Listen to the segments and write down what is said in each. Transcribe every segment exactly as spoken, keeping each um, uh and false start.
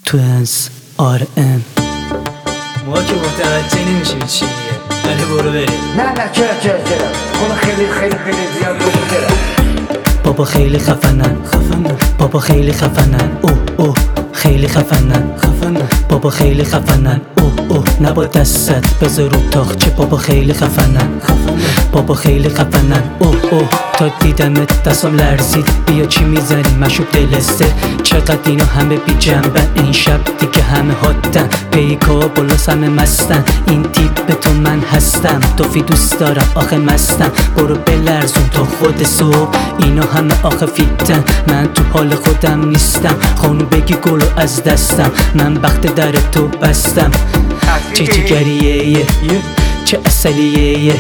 توینز آر ام. ما که متوجه نمیشیم چیه، ولی برو بریم. نه نه چرا چرا چرا اون خیلی خیلی خیلی زیاد بود. بابا خیلی خفنن خفنن بابا خیلی خفنن اوه اوه خیلی خفنن خفنن بابا خیلی خفنن اوه اوه نبا دستت بذار رو تاخچه. بابا خیلی خفنن خفنن بابا خیلی خفنن اوه اوه تا دیدمت دستم لرزید. بیا چی میزنی مشوب دلسته، چقدر اینا همه بی جنبن. این شب دیگه همه حادن، پیکا بالاس همه مستن. این تیپ تو من هستم، توفی دوست دارم آخه مستم. برو بلرزون تا خود صبح، اینا همه آخه فیتن. من تو حال خودم نیستم، خانو بگی گلو از دستم. من بخت در تو بستم. چه جگریه چه اصلیه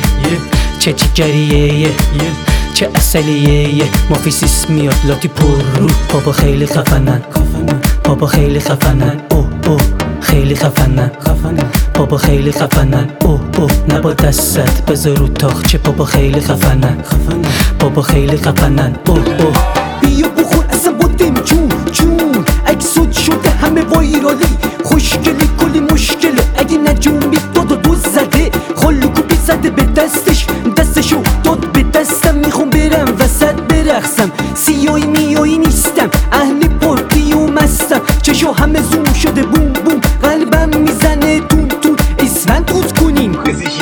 چه جگریه چه اصلیه مافیسیس میاد لاتی پر رو. بابا خیلی خفنن بابا خیلی خفنن اوه اوه خیلی خفنن بابا خیلی خفنن اوه اوه نبا دستت بذار رو تاخچه. بابا خیلی خفنن بابا خیلی خفنن اوه اوه بیا بخور اصلا بودیم جون جون. اگه سود شده همه وایرالی، خوشگلی کلی مشکله. اگه نجومی داد و دوز زده، خالگو بی زده به دستش، دستشو داد به دستم. میخوام برم وسط برقصم، سیایی میایی نیستم، اهل پارتی و مستم. چشو همه زوم شده بوم بوم، قلبم میزنه تون تون. اسفند توت کنین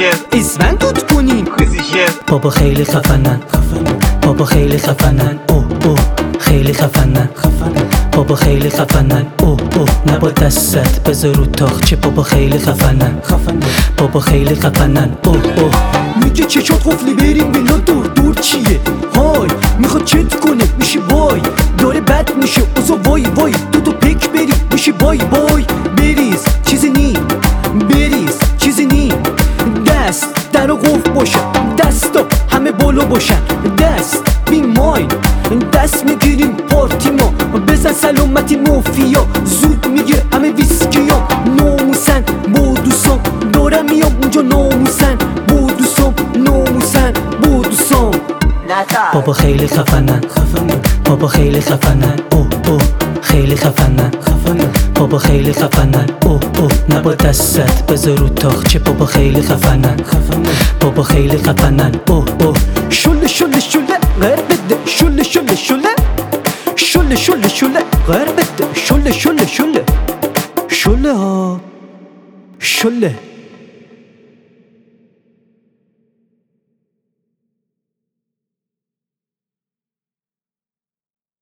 اسفند توت کنین. بابا خیلی خفنن بابا خیلی خفنن اوه اوه خیلی خفنن بابا خیلی خفنن اوه اوه نبا دستت بذار رو تاخچه. بابا خیلی خفنن بابا خیلی خفنن اوه اوه میگه چشات قفلی بریم بلا دور دور چیه های. میخواد چت کنه میشی وای، داره بد میشه اوزا وای وای. دو تا پک بری میشی بای بای. بریز چیزی نی بریز چیزی نی. دست در و قفل باشن، دستا همه بالا باشن. دست بی ماین دست میگیریم پارتی ما. بزن سلامتی مافیا، زود میگه همه ویسکیا. ناموسن بودوسام دارم میام اونجا. ناموسن بودوسام ناموسن بودوسام. بابا خیلی خفنن بابا خیلی خفنن اوه اوه خیلی خفنن بابا خیلی خفنن اوه اوه نبا دستت بذار رو تاخچه. بابا خیلی خفنن بابا خیلی خفنن اوه اوه شله شله شله غیر بده. شله شله شله شله شله شله غیر بده. شله شله شله شله ها شله.